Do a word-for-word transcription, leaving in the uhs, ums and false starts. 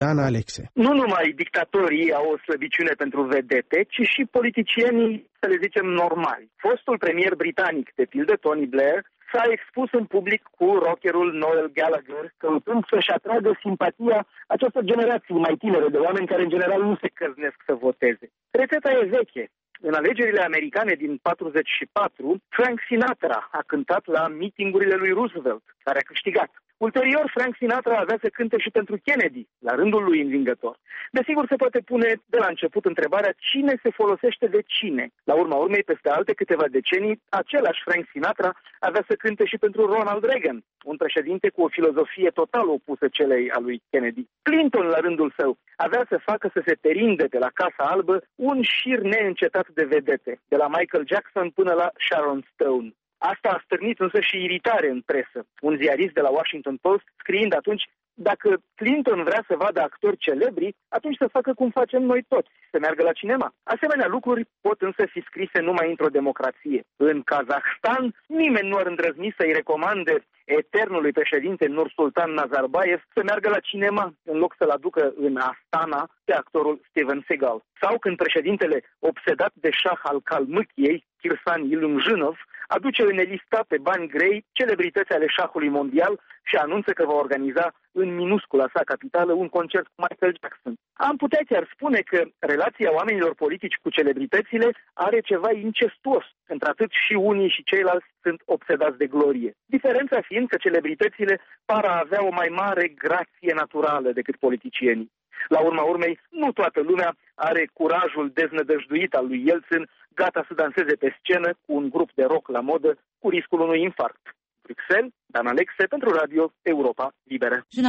Dan Alexe. Nu numai dictatorii au o slăbiciune pentru vedete, ci și politicienii, să le zicem, normali. Fostul premier britanic, de pildă Tony Blair, s-a expus în public cu rockerul Noel Gallagher, căutând să-și atragă simpatia acestor generații mai tinere de oameni care în general nu se căznesc să voteze. Rețeta e veche. În alegerile americane din patruzeci și patru, Frank Sinatra a cântat la mitingurile lui Roosevelt, care a câștigat. Ulterior, Frank Sinatra avea să cânte și pentru Kennedy, la rândul lui învingător. Desigur, se poate pune de la început întrebarea cine se folosește de cine. La urma urmei, peste alte câteva decenii, același Frank Sinatra avea să cânte și pentru Ronald Reagan, un președinte cu o filozofie total opusă celei a lui Kennedy. Clinton, la rândul său, avea să facă să se perinde de la Casa Albă un șir neîncetat de vedete, de la Michael Jackson până la Sharon Stone. Asta a stârnit însă și iritare în presă. Un ziarist de la Washington Post, scriind atunci, dacă Clinton vrea să vadă actori celebri, atunci să facă cum facem noi toți, să meargă la cinema. Asemenea lucruri pot însă fi scrise numai într-o democrație. În Kazahstan, nimeni nu ar îndrăzni să-i recomande eternului președinte Nursultan Nazarbayev să meargă la cinema, în loc să-l aducă în Astana pe actorul Steven Seagal. Sau când președintele, obsedat de șah al Kalmâchiei, Kirsan Ilumjinov, aduce în elista pe bani grei celebrități ale șahului mondial și anunță că va organiza în minuscula sa capitală un concert cu Michael Jackson. Am putea chiar spune că relația oamenilor politici cu celebritățile are ceva incestuos, într-atât și unii și ceilalți sunt obsedați de glorie. Diferența fiind că celebritățile par a avea o mai mare grație naturală decât politicienii. La urma urmei, nu toată lumea are curajul deznădăjduit al lui Yeltsin, gata să danseze pe scenă cu un grup de rock la modă, cu riscul unui infarct. Bruxelles, Dan Alexe pentru Radio Europa Liberă.